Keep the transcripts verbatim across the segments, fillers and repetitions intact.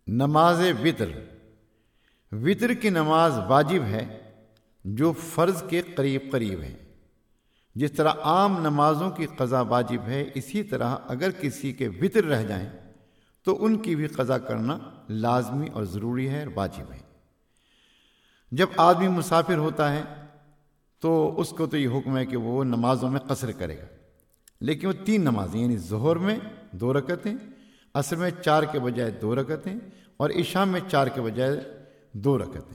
نماز وتر، وتر کی نماز واجب ہے جو فرض کے قریب قریب ہے۔ جس طرح عام نمازوں کی قضا واجب ہے، اسی طرح اگر کسی کے وتر رہ جائیں تو ان کی بھی قضا کرنا لازمی اور ضروری ہے اور واجب ہے۔ جب آدمی مسافر ہوتا ہے تو اس کو تو یہ حکم ہے کہ وہ نمازوں میں قصر کرے گا، لیکن وہ تین نمازیں یعنی ظہر میں دو رکعتیں، عصر میں چار کے بجائے دو رکعتیں اور عشاء میں چار کے بجائے دو رکعتیں۔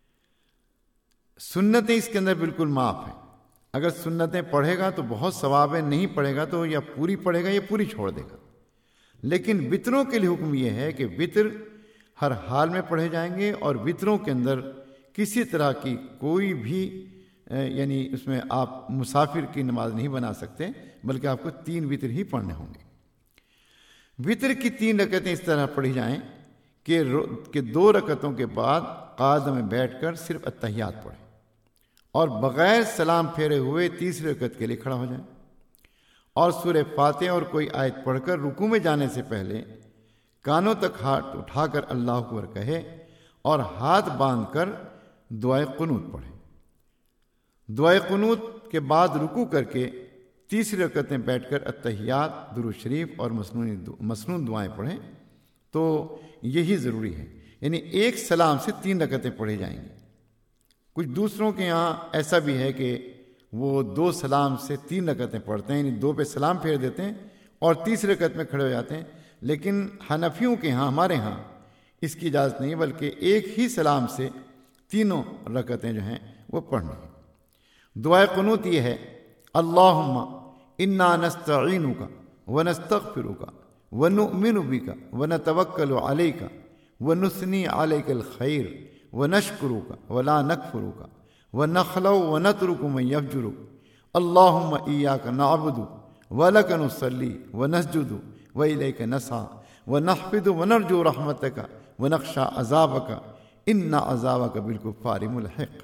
سنتیں اس کے اندر بالکل معاف ہیں۔ اگر سنتیں پڑھے گا تو بہت ثواب ہے، نہیں پڑھے گا تو یا پوری پڑھے گا یا پوری چھوڑ دے گا۔ لیکن وطروں کے لیے حکم یہ ہے کہ وطر ہر حال میں پڑھے جائیں گے، اور وطروں کے اندر کسی طرح کی کوئی بھی یعنی اس میں آپ مسافر کی نماز نہیں بنا سکتے، بلکہ آپ کو تین وطر ہی پڑھنے ہوں گے۔ وطر کی تین رکعتیں اس طرح پڑھی جائیں کہ کہ دو رکعتوں کے بعد قعدہ میں بیٹھ کر صرف اتحیات پڑھیں اور بغیر سلام پھیرے ہوئے تیسری رکعت کے لیے کھڑا ہو جائیں، اور سورہ فاتحہ اور کوئی آیت پڑھ کر رکوع میں جانے سے پہلے کانوں تک ہاتھ اٹھا کر اللہ اکبر کہے اور ہاتھ باندھ کر دعائے قنوت پڑھیں۔ دعائے قنوت کے بعد رکوع کر کے تیسری رکعت میں بیٹھ کر اتحیات، درود شریف اور مسنون دعائیں پڑھیں، تو یہی ضروری ہے۔ یعنی ایک سلام سے تین رکعتیں پڑھی جائیں گی۔ کچھ دوسروں کے یہاں ایسا بھی ہے کہ وہ دو سلام سے تین رکعتیں پڑھتے ہیں، یعنی دو پہ سلام پھیر دیتے ہیں اور تیسری رکعت میں کھڑے ہو جاتے ہیں، لیکن حنفیوں کے ہاں، ہمارے ہاں اس کی اجازت نہیں، بلکہ ایک ہی سلام سے تینوں رکعتیں جو ہیں وہ پڑھنی ہیں۔ دعائے قنوت یہ ہے: اللہم انا نستعینک ونستغفرک ونؤمن بک ونتوکل علیک ونثنی علیک الخیر ونشکرک ولا نکفرک ونخلع ونترک من یفجرک اللہم ایاک نعبد ولک نصلی ونسجد والیک نسعی ونحفظ ونرجو رحمتک ونخشى عذابک ان عذابک بالکفار ملحق۔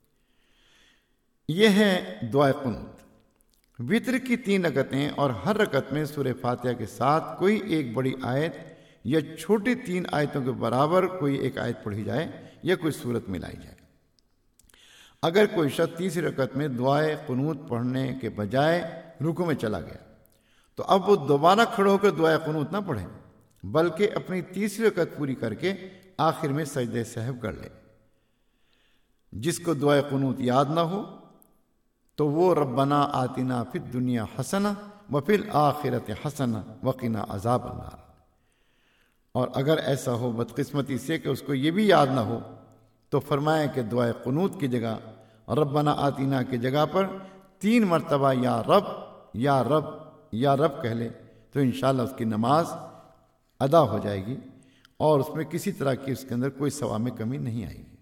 یہ ہے دعائے قنوت۔ وطر کی تین رکعتیں اور ہر رکعت میں سورہ فاتحہ کے ساتھ کوئی ایک بڑی آیت یا چھوٹی تین آیتوں کے برابر کوئی ایک آیت پڑھی جائے یا کوئی سورت ملائی جائے۔ اگر کوئی شخص تیسری رکعت میں دعائے قنوت پڑھنے کے بجائے رکوع میں چلا گیا تو اب وہ دوبارہ کھڑے ہو کر دعائے قنوت نہ پڑھے، بلکہ اپنی تیسری رکعت پوری کر کے آخر میں سجدہ سہو کر لے۔ جس کو دعائے قنوت یاد نہ ہو تو وہ ربنا آتنا فی الدنیا حسنہ وفی الآخرۃ حسنہ وقنا عذاب النار۔ اور اگر ایسا ہو بدقسمتی سے کہ اس کو یہ بھی یاد نہ ہو تو فرمائے کہ دعائے قنوت کی جگہ ربنا آتنا کی جگہ پر تین مرتبہ یا رب یا رب یا رب کہہ لے تو انشاءاللہ اس کی نماز ادا ہو جائے گی اور اس میں کسی طرح کی اس کے اندر کوئی ثواب میں کمی نہیں آئے گی۔